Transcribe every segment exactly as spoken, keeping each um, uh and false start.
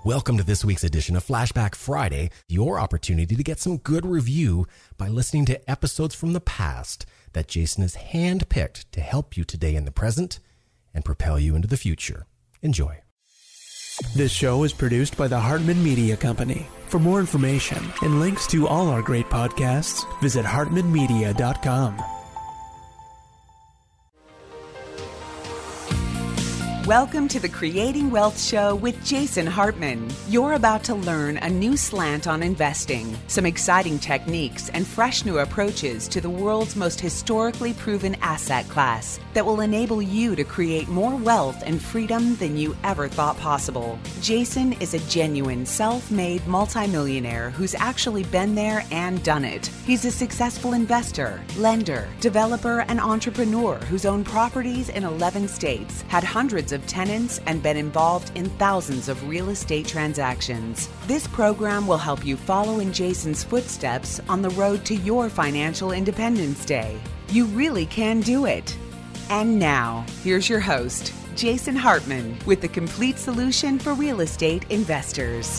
Welcome to this week's edition of Flashback Friday, your opportunity to get some good review by listening to episodes from the past that Jason has handpicked to help you today in the present and propel you into the future. Enjoy. This show is produced by the Hartman Media Company. For more information and links to all our great podcasts, visit hartman media dot com. Welcome to the Creating Wealth Show with Jason Hartman. You're about to learn a new slant on investing, some exciting techniques, and fresh new approaches to the world's most historically proven asset class that will enable you to create more wealth and freedom than you ever thought possible. Jason is a genuine self-made multimillionaire who's actually been there and done it. He's a successful investor, lender, developer, and entrepreneur who's owned properties in eleven states, had hundreds of tenants, and been involved in thousands of real estate transactions. This program will help you follow in Jason's footsteps on the road to your financial independence day. You really can do it. And now, here's your host, Jason Hartman, with the complete solution for real estate investors.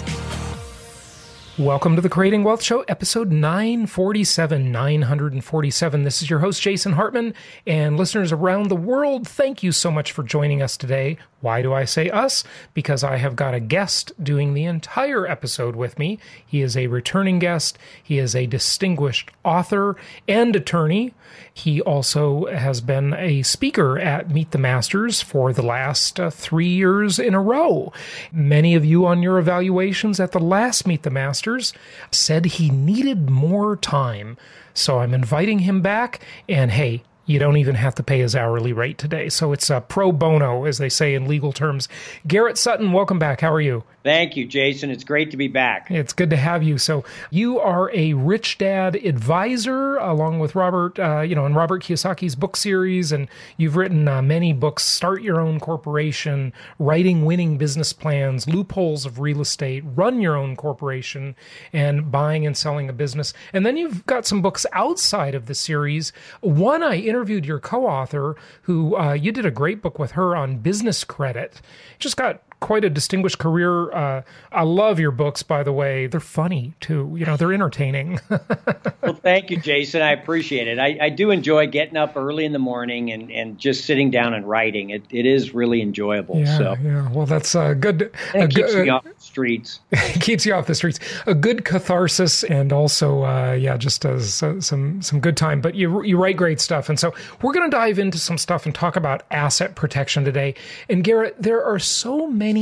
Welcome to the Creating Wealth Show, episode nine forty-seven, nine forty-seven. This is your host, Jason Hartman, and listeners around the world, thank you so much for joining us today. Why do I say us? Because I have got a guest doing the entire episode with me. He is a returning guest. He is a distinguished author and attorney. He also has been a speaker at Meet the Masters for the last uh, three years in a row. Many of you on your evaluations at the last Meet the Masters said he needed more time. So I'm inviting him back, and hey, you don't even have to pay his hourly rate today. So it's a pro bono, as they say in legal terms. Garrett Sutton, welcome back. How are you? Thank you, Jason. It's great to be back. It's good to have you. So you are a Rich Dad advisor, along with Robert, uh, you know, in Robert Kiyosaki's book series, and you've written uh, many books: Start Your Own Corporation, Writing Winning Business Plans, Loopholes of Real Estate, Run Your Own Corporation, and Buying and Selling a Business. And then you've got some books outside of the series. One, I interviewed your co-author, who uh, you did a great book with her on business credit. Just got quite a distinguished career. Uh, I love your books, by the way. They're funny, too. You know, they're entertaining. Well, thank you, Jason. I appreciate it. I, I do enjoy getting up early in the morning and, and just sitting down and writing. It It is really enjoyable. Yeah, so. yeah. Well, that's a good... And it a keeps good, me off the streets. It keeps you off the streets. A good catharsis, and also, uh, yeah, just as, uh, some some good time. But you you write great stuff. And so we're going to dive into some stuff and talk about asset protection today. And Garrett, there are so many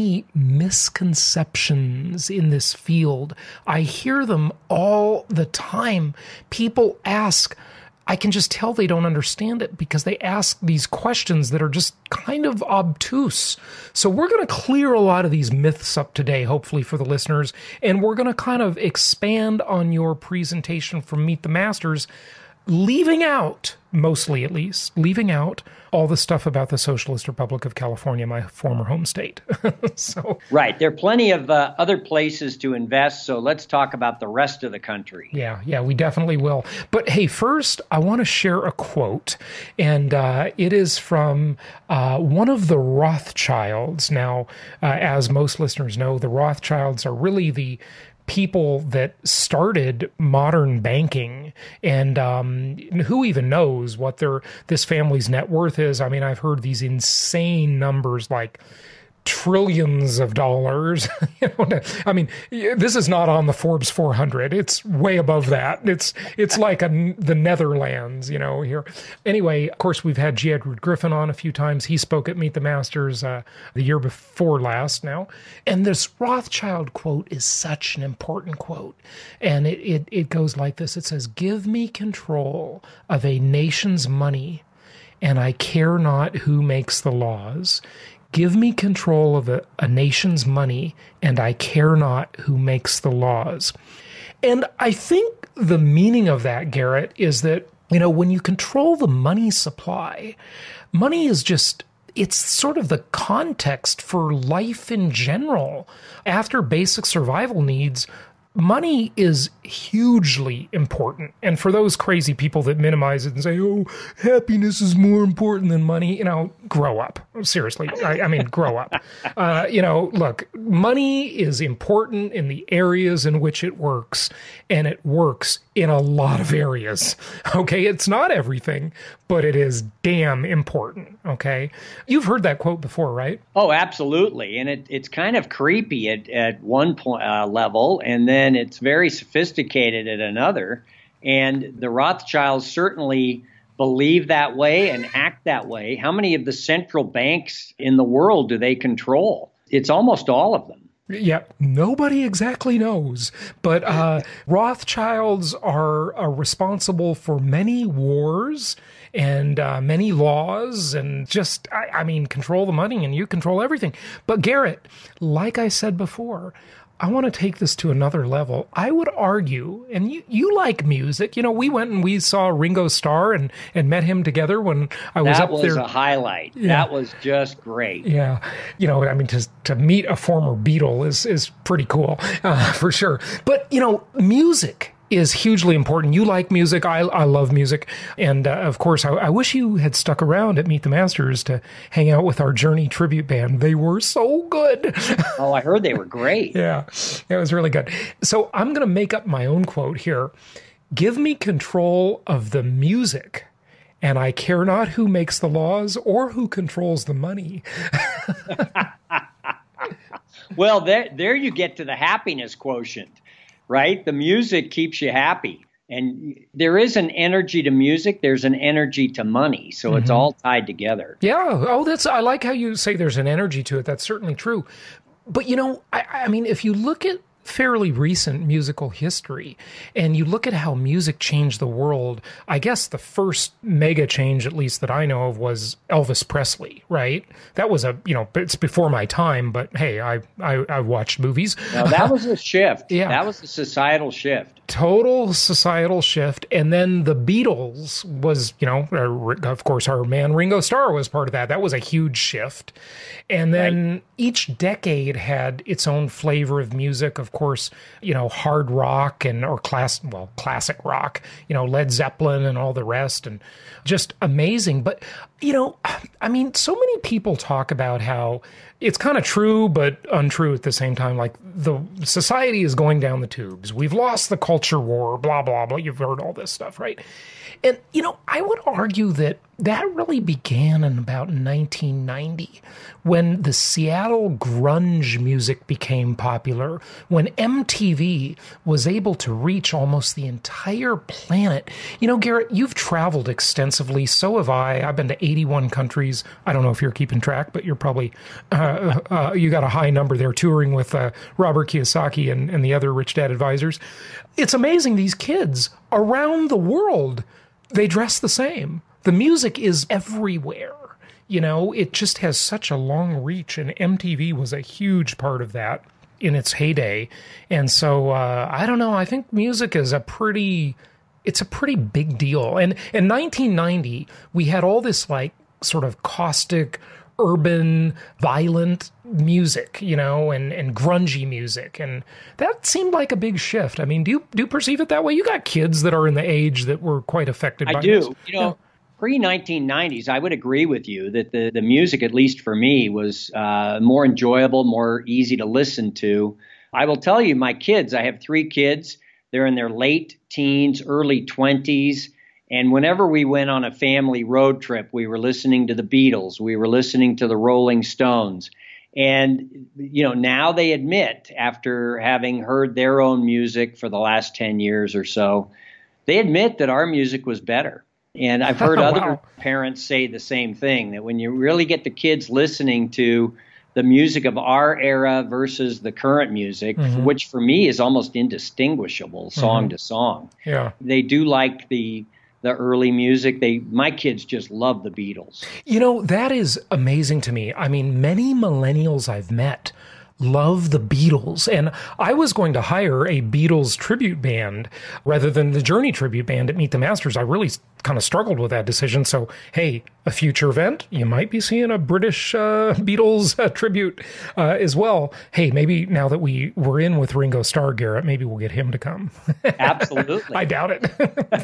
misconceptions in this field. I hear them all the time. People ask, I can just tell they don't understand it because they ask these questions that are just kind of obtuse. So we're going to clear a lot of these myths up today, hopefully for the listeners, and we're going to kind of expand on your presentation from Meet the Masters, leaving out, mostly at least, leaving out all the stuff about the Socialist Republic of California, my former home state. So, right. There are plenty of uh, other places to invest, so let's talk about the rest of the country. Yeah, yeah, we definitely will. But hey, first, I want to share a quote, and uh, it is from uh, one of the Rothschilds. Now, uh, as most listeners know, the Rothschilds are really the people that started modern banking, and um, who even knows what their this family's net worth is. I mean, I've heard these insane numbers like trillions of dollars. You know, I mean, this is not on the Forbes four hundred. It's way above that. It's it's like a, the Netherlands, you know, here. Anyway, of course, we've had G. Edward Griffin on a few times. He spoke at Meet the Masters uh, the year before last now. And this Rothschild quote is such an important quote. And it, it, it goes like this. It says, "Give me control of a nation's money, and I care not who makes the laws. Give me control of a, a nation's money, and I care not who makes the laws." And I think the meaning of that, Garrett, is that, you know, when you control the money supply, money is just, it's sort of the context for life in general. After basic survival needs, money is hugely important. And for those crazy people that minimize it and say, oh, happiness is more important than money, you know, grow up. Seriously. I, I mean, grow up. Uh, you know, look, money is important in the areas in which it works, and it works in a lot of areas. Okay. It's not everything, but it is damn important. Okay. You've heard that quote before, right? Oh, absolutely. And it, it's kind of creepy at, at one point uh, level, and then And it's very sophisticated at another. And the Rothschilds certainly believe that way and act that way. How many of the central banks in the world do they control? It's almost all of them. Yeah, nobody exactly knows. But uh, Rothschilds are, are responsible for many wars and uh, many laws and just, I, I mean, control the money and you control everything. But Garrett, like I said before, I want to take this to another level. I would argue, and you, you like music. You know, we went and we saw Ringo Starr and, and met him together when I was that up was there. That was a highlight. Yeah. That was just great. Yeah. You know, I mean, to, to meet a former Beatle is, is pretty cool, uh, for sure. But, you know, music is hugely important. You like music. I, I love music. And, uh, of course, I, I wish you had stuck around at Meet the Masters to hang out with our Journey tribute band. They were so good. Oh, I heard they were great. Yeah, it was really good. So I'm going to make up my own quote here. Give me control of the music, and I care not who makes the laws or who controls the money. Well, there, there you get to the happiness quotient. Right? The music keeps you happy. And there is an energy to music. There's an energy to money. So mm-hmm. It's all tied together. Yeah. Oh, that's, I like how you say there's an energy to it. That's certainly true. But, you know, I, I mean, if you look at fairly recent musical history and you look at how music changed the world, I guess the first mega change, at least that I know of, was Elvis Presley, right? That was a, you know, it's before my time, but hey, I, I, I watched movies. Now, that was a shift. Yeah. That was a societal shift. Total societal shift. And then the Beatles was, you know, of course, our man Ringo Starr was part of that. That was a huge shift. And then right. Each decade had its own flavor of music. Of course, you know, hard rock and or class, well, classic rock, you know, Led Zeppelin and all the rest, and just amazing. But, you know, I mean, so many people talk about how it's kind of true, but untrue at the same time. Like the society is going down the tubes. We've lost the culture war, blah, blah, blah. You've heard all this stuff, right? And, you know, I would argue that that really began in about nineteen ninety when the Seattle grunge music became popular, when M T V was able to reach almost the entire planet. You know, Garrett, you've traveled extensively. So have I. I've been to eighty-one countries. I don't know if you're keeping track, but you're probably, uh, uh, you got a high number there touring with uh, Robert Kiyosaki and, and the other Rich Dad advisors. It's amazing. These kids around the world, they dress the same. The music is everywhere. You know, it just has such a long reach, and M T V was a huge part of that in its heyday. And so, uh, I don't know, I think music is a pretty, it's a pretty big deal. And in nineteen ninety, we had all this like sort of caustic, urban, violent music, you know, and, and grungy music. And that seemed like a big shift. I mean, do you, do you perceive it that way? You got kids that are in the age that were quite affected by I do. this. You know, yeah. Pre nineteen nineties, I would agree with you that the, the music, at least for me, was uh, more enjoyable, more easy to listen to. I will tell you, my kids, I have three kids. They're in their late teens, early twenties. And whenever we went on a family road trip, we were listening to the Beatles. We were listening to the Rolling Stones. And, you know, now they admit, after having heard their own music for the last ten years or so, they admit that our music was better. And I've heard other wow. parents say the same thing, that when you really get the kids listening to the music of our era versus the current music, mm-hmm. which for me is almost indistinguishable song mm-hmm. to song. Yeah. They do like the the early music. They my kids just love the Beatles. You know, that is amazing to me. I mean, many millennials I've met love the Beatles. And I was going to hire a Beatles tribute band rather than the Journey tribute band at Meet the Masters. I really kind of struggled with that decision. So, hey, a future event, you might be seeing a British uh, Beatles uh, tribute uh, as well. Hey, maybe now that we were in with Ringo Starr, Garrett, maybe we'll get him to come. Absolutely. I doubt it.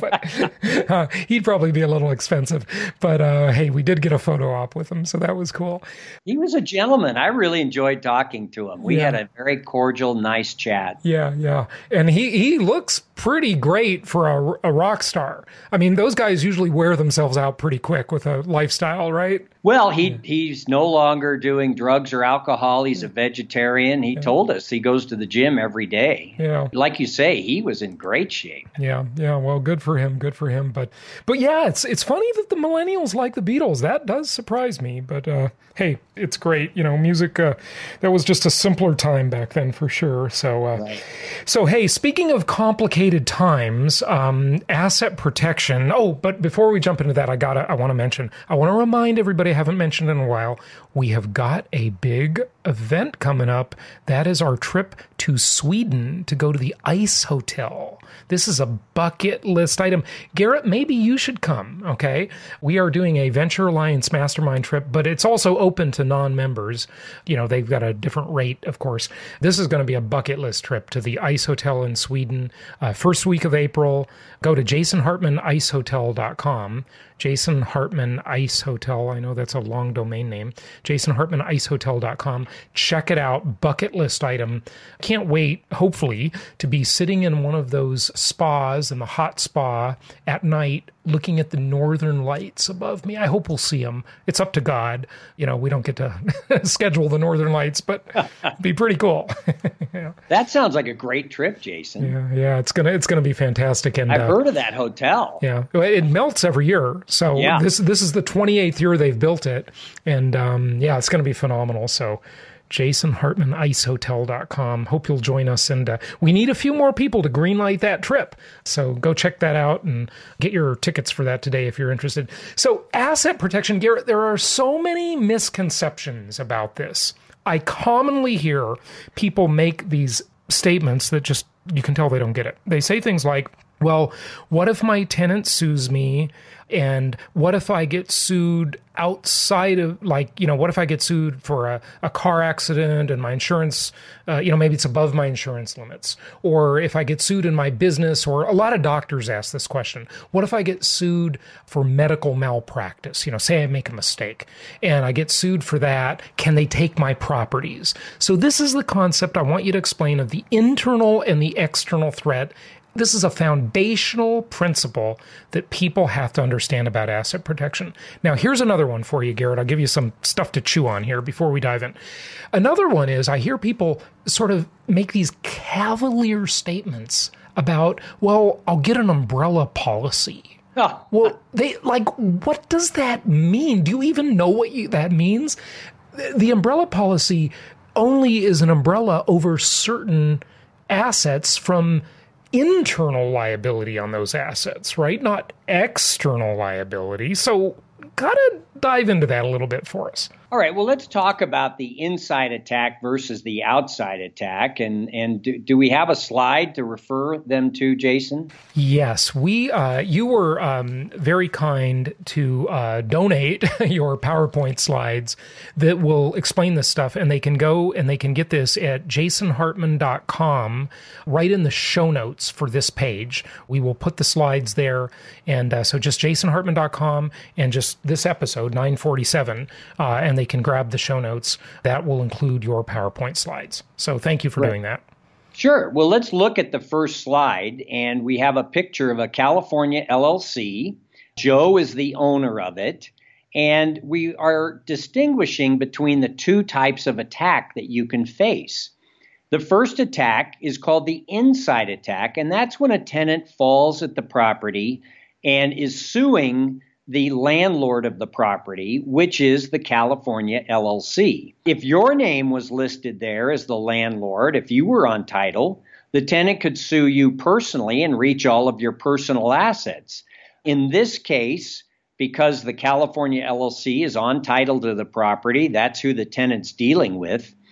but, uh, he'd probably be a little expensive. But uh, hey, we did get a photo op with him, so that was cool. He was a gentleman. I really enjoyed talking to him. We Yeah. had a very cordial, nice chat. Yeah, yeah. And he, he looks pretty great for a, a rock star. I mean, those guys usually wear themselves out pretty quick with a lifestyle, right? Well, he he's no longer doing drugs or alcohol. He's a vegetarian. He told us he goes to the gym every day. Yeah. Like you say, he was in great shape. Yeah, yeah. Well, good for him. Good for him. But, but yeah, it's it's funny that the millennials like the Beatles. That does surprise me. But uh, hey, it's great. You know, music. Uh, that was just a simpler time back then, for sure. So, uh, Right. so hey, speaking of complicated times, um, asset protection. Oh, but before we jump into that, I gotta. I want to mention. I want to remind everybody. I haven't mentioned in a while. We have got a big event coming up. That is our trip to Sweden to go to the Ice Hotel. This is a bucket list item. Garrett, maybe you should come, okay? We are doing a Venture Alliance Mastermind trip, but it's also open to non-members. You know, they've got a different rate, of course. This is going to be a bucket list trip to the Ice Hotel in Sweden. Uh, first week of April, go to jason hartman ice hotel dot com. Jason Hartman Ice Hotel. I know that's a long domain name. jason hartman ice hotel dot com. Check it out. Bucket list item. Can't wait, hopefully, to be sitting in one of those spas in the hot spa at night looking at the northern lights above me. I hope we'll see them. It's up to God. You know, we don't get to schedule the northern lights, but it'd be pretty cool. Yeah. That sounds like a great trip, Jason. Yeah, yeah, it's gonna it's gonna be fantastic. And I've uh, heard of that hotel. yeah, it melts every year. So Yeah. this this is the twenty-eighth year they've built it, and um, yeah, it's going to be phenomenal. So jason hartman ice hotel dot com. Hope you'll join us, and uh, we need a few more people to greenlight that trip. So go check that out and get your tickets for that today if you're interested. So asset protection, Garrett, there are so many misconceptions about this. I commonly hear people make these statements that just, you can tell they don't get it. They say things like, well, what if my tenant sues me? And what if I get sued outside of, like, you know, what if I get sued for a, a car accident and my insurance, uh, you know, maybe it's above my insurance limits? Or if I get sued in my business, or a lot of doctors ask this question, what if I get sued for medical malpractice? You know, say I make a mistake and I get sued for that. Can they take my properties? So this is the concept I want you to explain of the internal and the external threat. This is a foundational principle that people have to understand about asset protection. Now, here's another one for you, Garrett. I'll give you some stuff to chew on here before we dive in. Another one is I hear people sort of make these cavalier statements about, well, I'll get an umbrella policy. Oh. Well, they like, what does that mean? Do you even know what you, that means? The umbrella policy only is an umbrella over certain assets from internal liability on those assets, right? Not external liability. So gotta dive into that a little bit for us. All right, well, let's talk about the inside attack versus the outside attack. And, and do, do we have a slide to refer them to, Jason? Yes, we. Uh, you were um, very kind to uh, donate your PowerPoint slides that will explain this stuff, and they can go and they can get this at jason hartman dot com right in the show notes for this page. We will put the slides there, and uh, so just jason hartman dot com and just this episode nine forty-seven, uh, and they can grab the show notes. That will include your PowerPoint slides. So thank you for Right. doing that. Sure. Well, let's look at the first slide, and we have a picture of a California L L C. Joe is the owner of it, and we are distinguishing between the two types of attack that you can face. The first attack is called the inside attack, and that's when a tenant falls at the property and is suing the landlord of the property, which is the California L L C. If your name was listed there as the landlord, if you were on title, the tenant could sue you personally and reach all of your personal assets. In this case, because the California L L C is on title to the property, that's who the tenant's dealing with,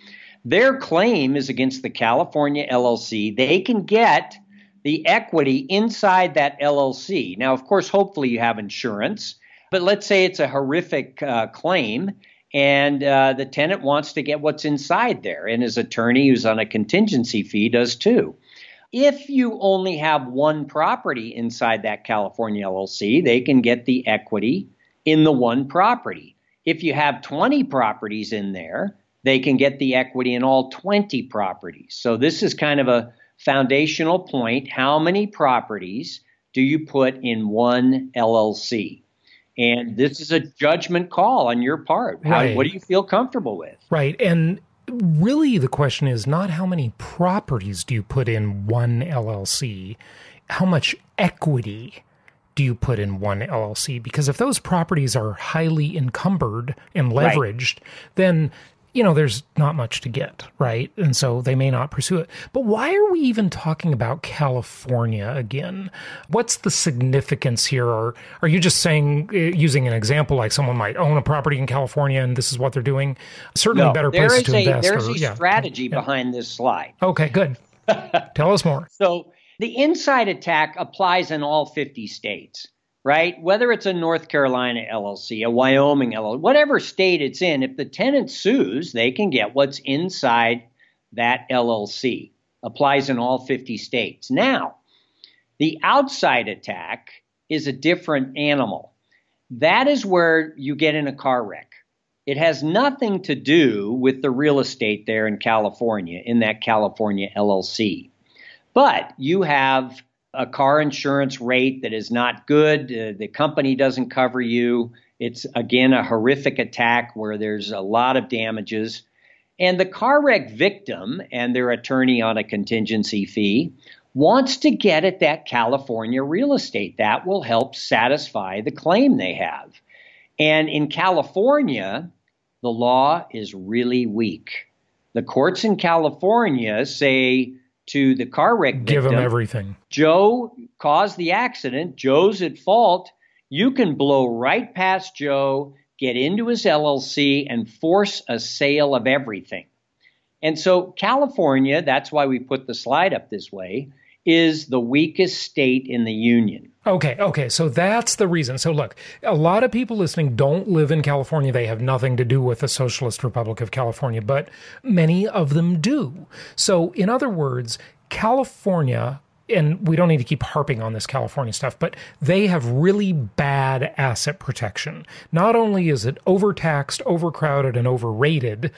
Their claim is against the California L L C. They can get the equity inside that L L C. Now, of course, hopefully you have insurance, but let's say it's a horrific uh, claim and uh, the tenant wants to get what's inside there, and his attorney, who's on a contingency fee, does too. If you only have one property inside that California L L C, they can get the equity in the one property. If you have twenty properties in there, they can get the equity in all twenty properties. So this is kind of a foundational point. How many properties do you put in one L L C? And this is a judgment call on your part. How, right. What do you feel comfortable with? Right. And really the question is not how many properties do you put in one L L C, how much equity do you put in one L L C? Because if those properties are highly encumbered and leveraged, right. then you know, there's not much to get, right? And so they may not pursue it. But why are we even talking about California again? What's the significance here? Or are you just saying, using an example, like someone might own a property in California and this is what they're doing? Certainly no, better places to a, invest. There's or, a yeah, strategy yeah. behind this slide. Okay, good. Tell us more. So the inside attack applies in all fifty states. Right? Whether it's a North Carolina L L C, a Wyoming L L C, whatever state it's in, if the tenant sues, they can get what's inside that L L C. Applies in all fifty states. Now, the outside attack is a different animal. That is where you get in a car wreck. It has nothing to do with the real estate there in California, in that California L L C. But you have a car insurance rate that is not good. Uh, the company doesn't cover you. It's, again, a horrific attack where there's a lot of damages. And the car wreck victim and their attorney on a contingency fee wants to get at that California real estate. That will help satisfy the claim they have. And in California, the law is really weak. The courts in California say to the car wreck victim, give them everything. Joe caused the accident. Joe's at fault. You can blow right past Joe, get into his L L C, and force a sale of everything. And so California, that's why we put the slide up this way, is the weakest state in the union. Okay, okay, so that's the reason. So look, a lot of people listening don't live in California. They have nothing to do with the Socialist Republic of California, but many of them do. So in other words, California, and we don't need to keep harping on this California stuff, but they have really bad asset protection. Not only is it overtaxed, overcrowded, and overrated,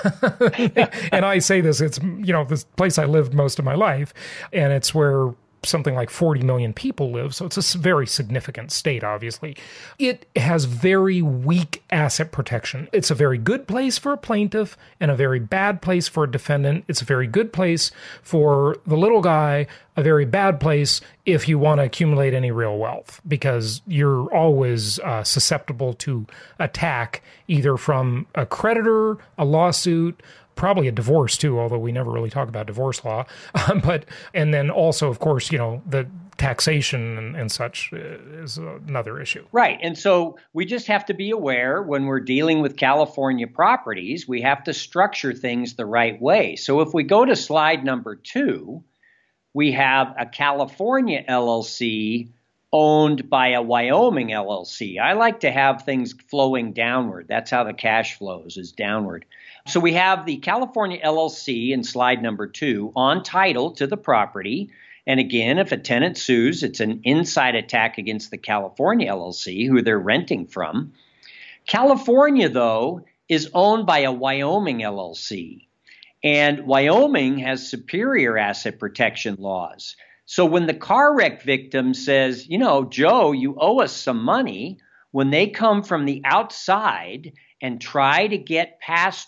and I say this, it's, you know, this place I lived most of my life, and it's where something like forty million people live, so it's a very significant state, obviously. It has very weak asset protection. It's a very good place for a plaintiff and a very bad place for a defendant. It's a very good place for the little guy, a very bad place if you want to accumulate any real wealth, because you're always uh, susceptible to attack either from a creditor, a lawsuit, probably a divorce too, although we never really talk about divorce law. Um, but and then also, of course, you know, the taxation and, and such is another issue. Right. And so we just have to be aware when we're dealing with California properties, we have to structure things the right way. So if we go to slide number two, we have a California L L C owned by a Wyoming L L C. I like to have things flowing downward. That's how the cash flows, is downward. So we have the California L L C in slide number two on title to the property. And again, if a tenant sues, it's an inside attack against the California L L C, who they're renting from. California, though, is owned by a Wyoming L L C. And Wyoming has superior asset protection laws. So when the car wreck victim says, you know, Joe, you owe us some money, when they come from the outside and try to get past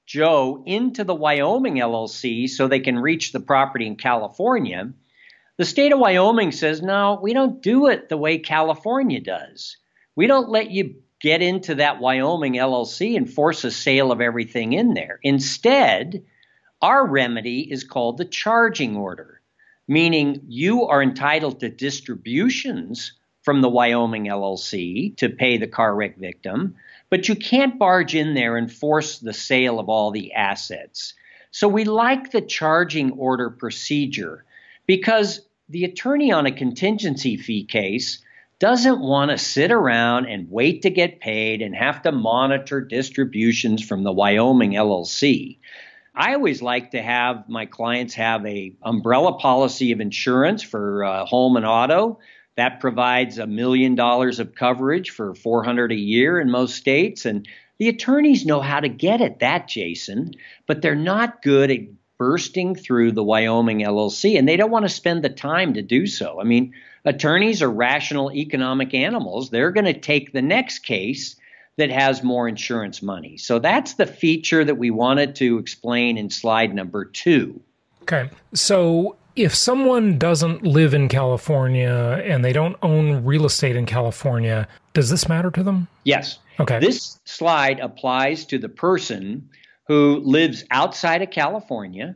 Joe into the Wyoming L L C so they can reach the property in California, the state of Wyoming says, no, we don't do it the way California does. We don't let you get into that Wyoming L L C and force a sale of everything in there. Instead, our remedy is called the charging order, meaning you are entitled to distributions from the Wyoming L L C to pay the car wreck victim, but you can't barge in there and force the sale of all the assets. So we like the charging order procedure because the attorney on a contingency fee case doesn't want to sit around and wait to get paid and have to monitor distributions from the Wyoming L L C. I always like to have my clients have a umbrella policy of insurance for uh, home and auto. That provides a million dollars of coverage for four hundred dollars a year in most states. And the attorneys know how to get at that, Jason, but they're not good at bursting through the Wyoming L L C, and they don't want to spend the time to do so. I mean, attorneys are rational economic animals. They're going to take the next case that has more insurance money. So that's the feature that we wanted to explain in slide number two. Okay. So if someone doesn't live in California and they don't own real estate in California, does this matter to them? Yes. Okay. This slide applies to the person who lives outside of California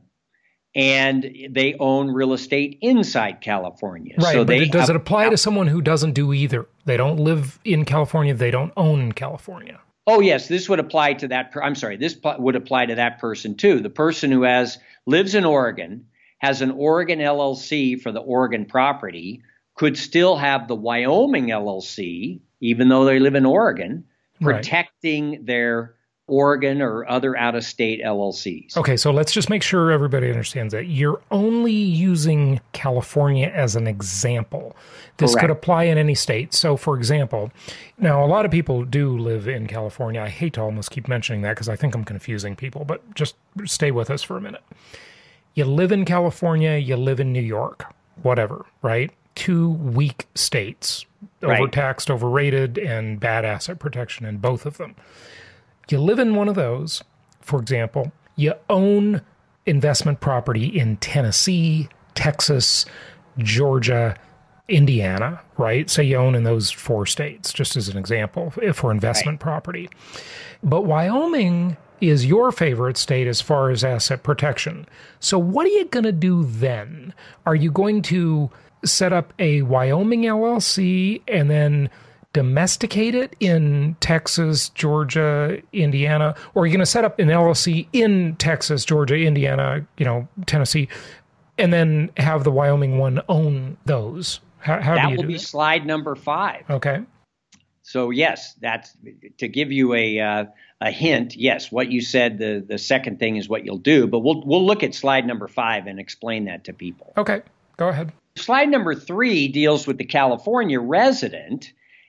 and they own real estate inside California. Right, so but they it, does have, it apply to someone who doesn't do either? They don't live in California, they don't own in California. Oh, yes, this would apply to that. Per- I'm sorry, this p- would apply to that person too. The person who has lives in Oregon, has an Oregon L L C for the Oregon property, could still have the Wyoming L L C, even though they live in Oregon, protecting right. their Oregon or other out-of-state L L Cs. Okay, so let's just make sure everybody understands that. You're only using California as an example. This Correct. could apply in any state. So, for example, now a lot of people do live in California. I hate to almost keep mentioning that because I think I'm confusing people, but just stay with us for a minute. You live in California, you live in New York, whatever, right? Two weak states, Right. overtaxed, overrated, and bad asset protection in both of them. You live in one of those, for example, you own investment property in Tennessee, Texas, Georgia, Indiana, right? So you own in those four states, just as an example, for investment right. property. But Wyoming is your favorite state as far as asset protection. So what are you going to do then? Are you going to set up a Wyoming L L C and then domesticate it in Texas, Georgia, Indiana, or are you going to set up an L L C in Texas, Georgia, Indiana, you know, Tennessee, and then have the Wyoming one own those? How, how that do you will do be that? slide number five. Okay. So yes, that's to give you a uh, a hint. Yes, what you said. The the second thing is what you'll do, but we'll we'll look at slide number five and explain that to people. Okay, go ahead. Slide number three deals with the California resident.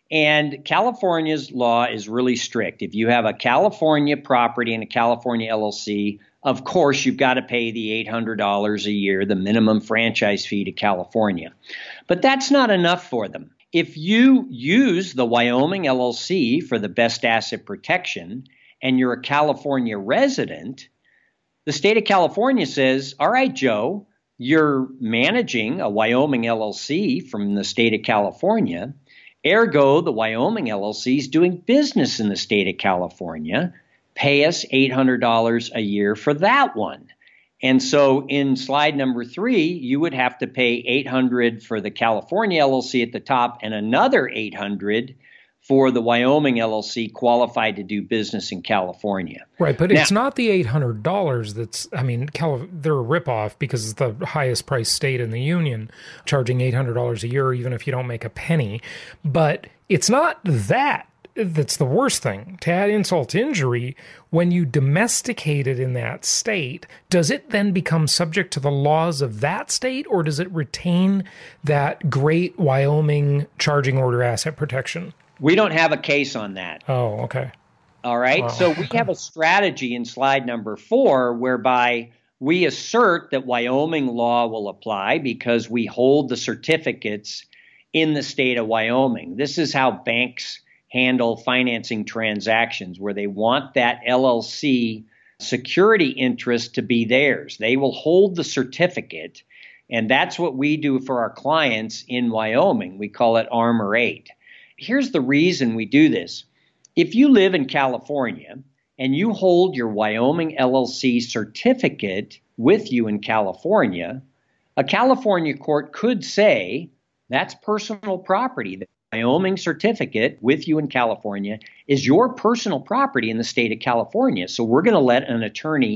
And California's law is really strict. If you have a California property and a California L L C, of course, you've got to pay the eight hundred dollars a year, the minimum franchise fee to California. But that's not enough for them. If you use the Wyoming L L C for the best asset protection and you're a California resident, the state of California says, all right, Joe, you're managing a Wyoming L L C from the state of California. Ergo, the Wyoming L L C is doing business in the state of California. Pay us eight hundred dollars a year for that one. And so in slide number three, you would have to pay eight hundred dollars for the California L L C at the top and another eight hundred dollars for the Wyoming L L C qualified to do business in California. Right, but now, it's not the eight hundred dollars that's, I mean, Cali- they're a ripoff because it's the highest priced state in the union, charging eight hundred dollars a year even if you don't make a penny. But it's not that that's the worst thing. To add insult to injury, when you domesticate it in that state, does it then become subject to the laws of that state, or does it retain that great Wyoming charging order asset protection? We don't have a case on that. Oh, okay. All right. Wow. So we have a strategy in slide number four whereby we assert that Wyoming law will apply because we hold the certificates in the state of Wyoming. This is how banks handle financing transactions, where they want that L L C security interest to be theirs. They will hold the certificate, and that's what we do for our clients in Wyoming. We call it Armor eight. Here's the reason we do this. If you live in California and you hold your Wyoming L L C certificate with you in California, a California court could say that's personal property. The Wyoming certificate with you in California is your personal property in the state of California. So we're going to let an attorney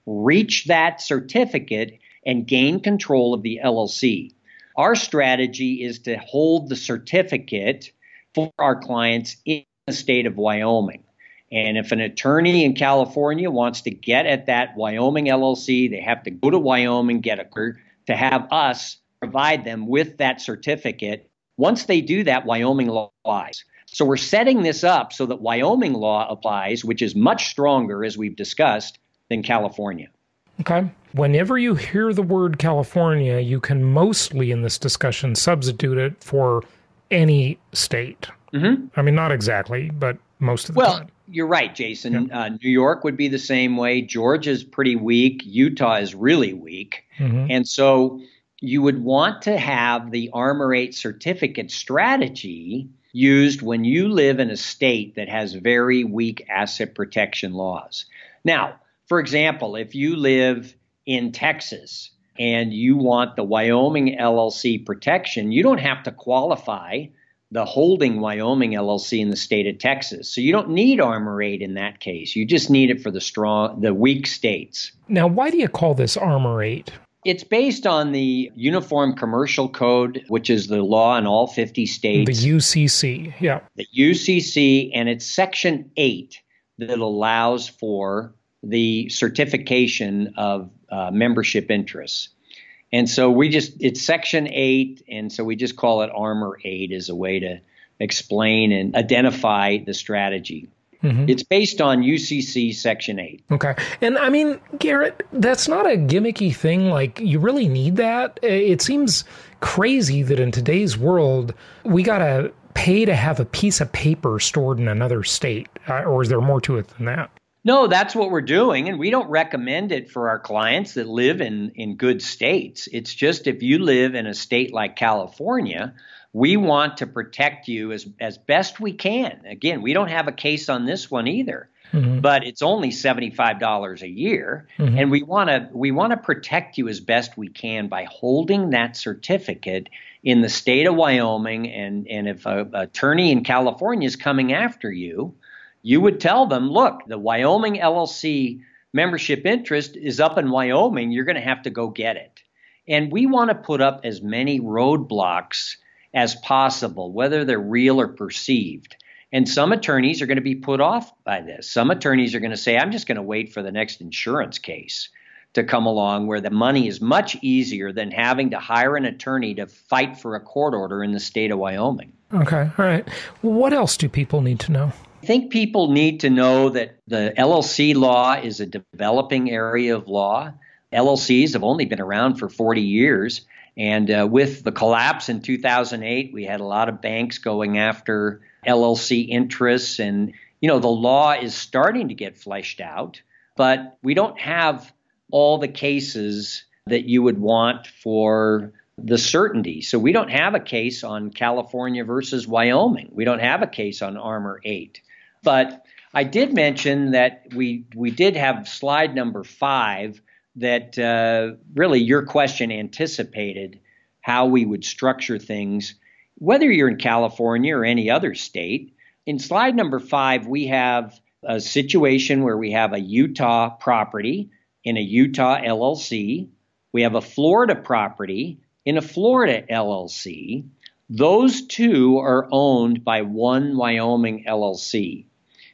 reach that certificate and gain control of the L L C. Our strategy is to hold the certificate for our clients in the state of Wyoming. And if an attorney in California wants to get at that Wyoming L L C, they have to go to Wyoming, get a to have us provide them with that certificate. Once they do that, Wyoming law applies. So we're setting this up so that Wyoming law applies, which is much stronger, as we've discussed, than California. Okay. Whenever you hear the word California, you can mostly in this discussion substitute it for any state. Mm-hmm. I mean, not exactly, but most of the well, time. You're right, Jason. Yeah. Uh, New York would be the same way. Georgia's pretty weak. Utah is really weak. Mm-hmm. And so you would want to have the Armor eight certificate strategy used when you live in a state that has very weak asset protection laws. Now, for example, if you live in Texas and you want the Wyoming L L C protection, you don't have to qualify the holding Wyoming L L C in the state of Texas. So you don't need Armor eight in that case. You just need it for the strong, the weak states. Now, why do you call this Armor eight? It's based on the Uniform Commercial Code, which is the law in all fifty states. The U C C, yeah. The U C C, and it's Section eight that allows for the certification of uh, membership interests. And so we just, it's Section eight, and so we just call it Armor eight as a way to explain and identify the strategy. Mm-hmm. It's based on U C C Section eight. Okay. And I mean, Garrett, that's not a gimmicky thing. Like, you really need that. It seems crazy that in today's world, we got to pay to have a piece of paper stored in another state. Uh, or is there more to it than that? No, that's what we're doing, and we don't recommend it for our clients that live in, in good states. It's just if you live in a state like California, we want to protect you as, as best we can. Again, we don't have a case on this one either, mm-hmm. but it's only seventy-five dollars a year, mm-hmm. and we want to we want to protect you as best we can by holding that certificate in the state of Wyoming. And, and if an attorney in California is coming after you, you would tell them, look, the Wyoming L L C membership interest is up in Wyoming. You're going to have to go get it. And we want to put up as many roadblocks as possible, whether they're real or perceived. And some attorneys are going to be put off by this. Some attorneys are going to say, I'm just going to wait for the next insurance case to come along, where the money is much easier than having to hire an attorney to fight for a court order in the state of Wyoming. Okay. All right. What else do people need to know? I think people need to know that the L L C law is a developing area of law. L L Cs have only been around for forty years. And uh, with the collapse in two thousand eight, we had a lot of banks going after L L C interests. And, you know, the law is starting to get fleshed out, but we don't have all the cases that you would want for the certainty. So we don't have a case on California versus Wyoming. We don't have a case on Armor eight. But I did mention that we we did have slide number five that uh, really your question anticipated how we would structure things, whether you're in California or any other state. In slide number five, we have a situation where we have a Utah property in a Utah L L C. We have a Florida property in a Florida L L C. Those two are owned by one Wyoming L L C.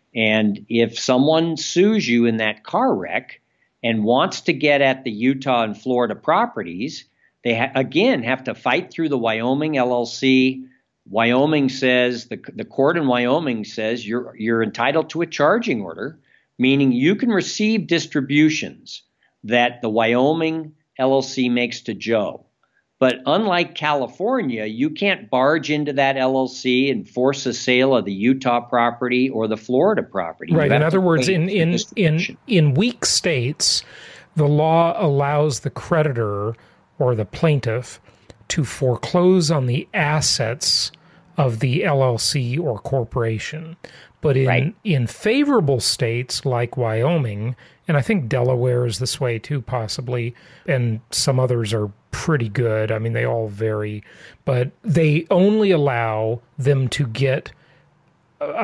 And if someone sues you in that car wreck and wants to get at the Utah and Florida properties, they ha- again have to fight through the Wyoming L L C. Wyoming says, the, the court in Wyoming says you're you're entitled to a charging order, meaning you can receive distributions that the Wyoming L L C makes to Joe. But unlike California, you can't barge into that L L C and force a sale of the Utah property or the Florida property. Right. In other words, in in, in in weak states, the law allows the creditor or the plaintiff to foreclose on the assets of the L L C or corporation. But in, right. in favorable states like Wyoming, and I think Delaware is this way too, possibly, and some others are pretty good. I mean, they all vary, but they only allow them to get a, a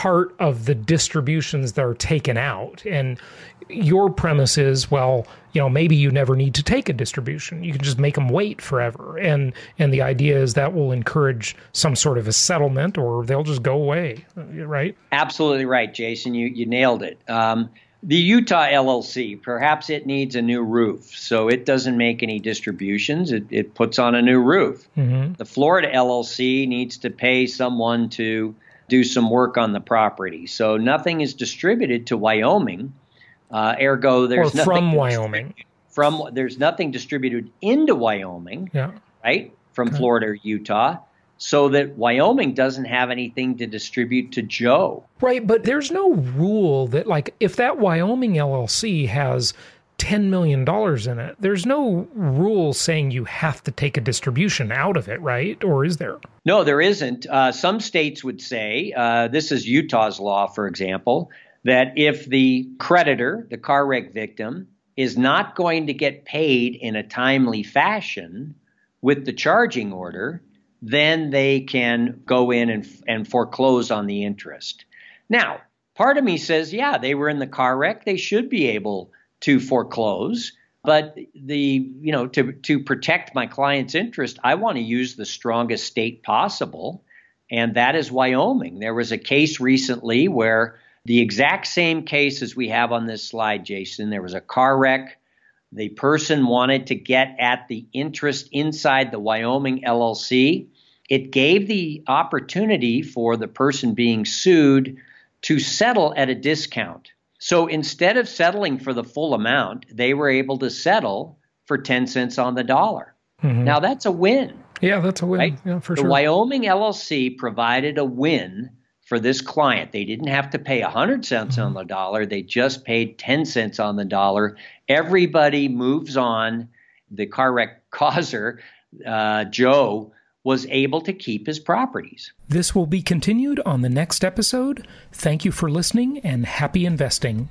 part of the distributions that are taken out. And your premise is, well, you know, maybe you never need to take a distribution. You can just make them wait forever. And and the idea is that will encourage some sort of a settlement, or they'll just go away, right? Absolutely right, Jason. You you nailed it. Um, the Utah L L C, perhaps it needs a new roof, so it doesn't make any distributions. It, it puts on a new roof. Mm-hmm. The Florida L L C needs to pay someone to do some work on the property. So nothing is distributed to Wyoming. Uh, ergo, there's or nothing from Wyoming. From there's nothing distributed into Wyoming, yeah. right? From okay. Florida or Utah, so that Wyoming doesn't have anything to distribute to Joe. Right, but there's no rule that, like, if that Wyoming L L C has ten million dollars in it, there's no rule saying you have to take a distribution out of it, right? Or is there? No, there isn't. Uh, some states would say, uh, this is Utah's law, for example, that if the creditor, the car wreck victim, is not going to get paid in a timely fashion with the charging order, then they can go in and, and foreclose on the interest. Now, part of me says, yeah, they were in the car wreck. They should be able to foreclose. But the, you know, to, to protect my client's interest, I want to use the strongest state possible, and that is Wyoming. There was a case recently where the exact same case as we have on this slide, Jason, there was a car wreck. The person wanted to get at the interest inside the Wyoming L L C. It gave the opportunity for the person being sued to settle at a discount. So instead of settling for the full amount, they were able to settle for ten cents on the dollar. Mm-hmm. Now, that's a win. Yeah, that's a win. Right? Yeah, for the sure. The Wyoming L L C provided a win for this client. They didn't have to pay one hundred cents mm-hmm. on the dollar. They just paid ten cents on the dollar. Everybody moves on. The car wreck causer, uh, Joe, was able to keep his properties. This will be continued on the next episode. Thank you for listening and happy investing.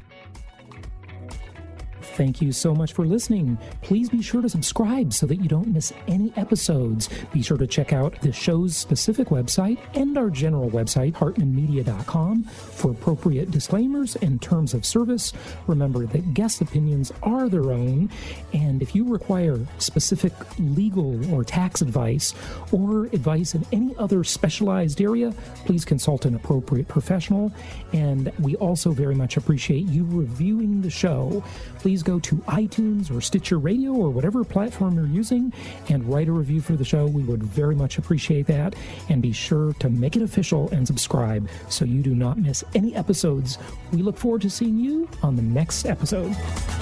Thank you so much for listening. Please be sure to subscribe so that you don't miss any episodes. Be sure to check out the show's specific website and our general website, hartman media dot com, for appropriate disclaimers and terms of service. Remember that guest opinions are their own, and if you require specific legal or tax advice or advice in any other specialized area, please consult an appropriate professional. And we also very much appreciate you reviewing the show. Please go to iTunes or Stitcher Radio or whatever platform you're using and write a review for the show. We would very much appreciate that. And be sure to make it official and subscribe so you do not miss any episodes. We look forward to seeing you on the next episode.